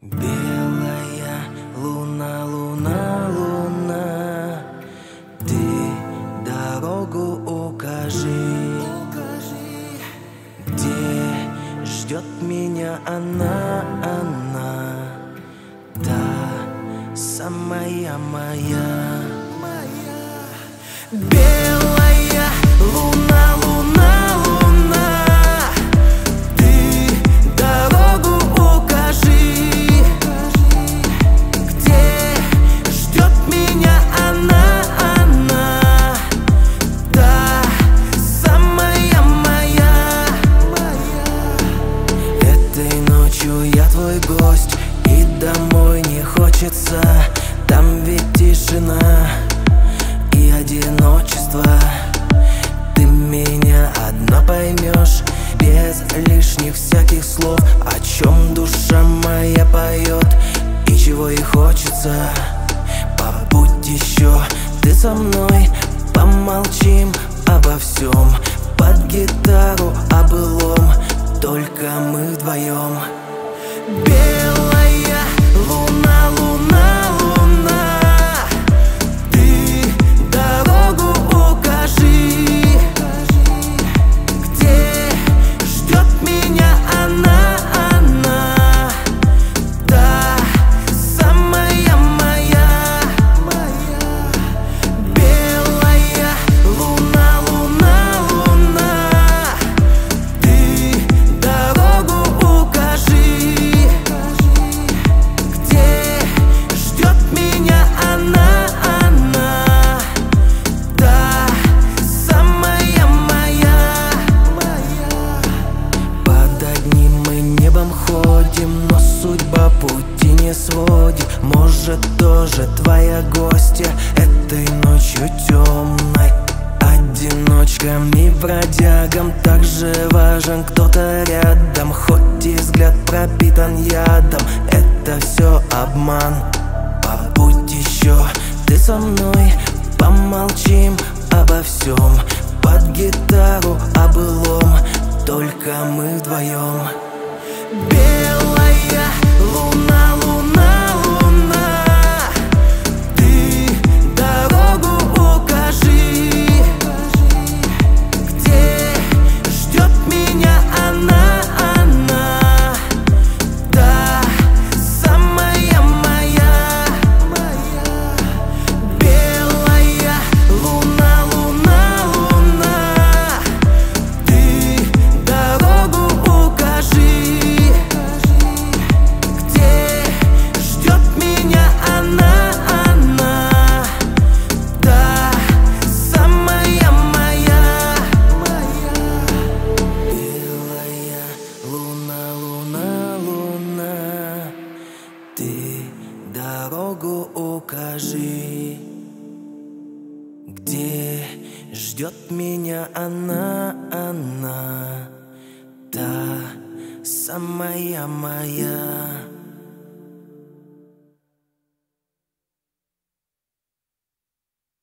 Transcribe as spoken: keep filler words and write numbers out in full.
Белая луна, луна, луна, ты дорогу укажи, где ждет меня она, она, та самая моя. Белая луна, луна, луна, ты дорогу укажи, где ждет меня она, она, та самая моя. Этой ночью я твой гость, и домой не хочется, там ведь тишина и одиночество. Ты меня одна поймешь, без лишних всяких слов, о чем душа моя поет и чего ей хочется. Побудь еще ты со мной, помолчим обо всем, под гитару о былом, только мы вдвоем. Белая луна, луна, луна, ты дорогу укажи, где ждет меня она, она, та самая моя. Белая луна, луна, луна, ты дорогу укажи, где ждет меня она, она, та самая моя. Под одним мы небом ходим, но судьба пути не сводит. Может, тоже твоя гостья этой ночью темной. Одиночкам и бродягам также важен кто-то рядом, хоть и взгляд пропитан ядом, это все обман. Побудь еще ты со мной, помолчим обо всем, под гитару о былом, только мы вдвоем. Белая луна, луна, луна, ты дорогу укажи, где ждет меня она, она, та самая моя. Белая луна, луна, луна, ты дорогу укажи, где ждет меня она, она, та самая моя. Белая луна, луна, луна, ты дорогу укажи, где ждет меня она, она, та самая моя.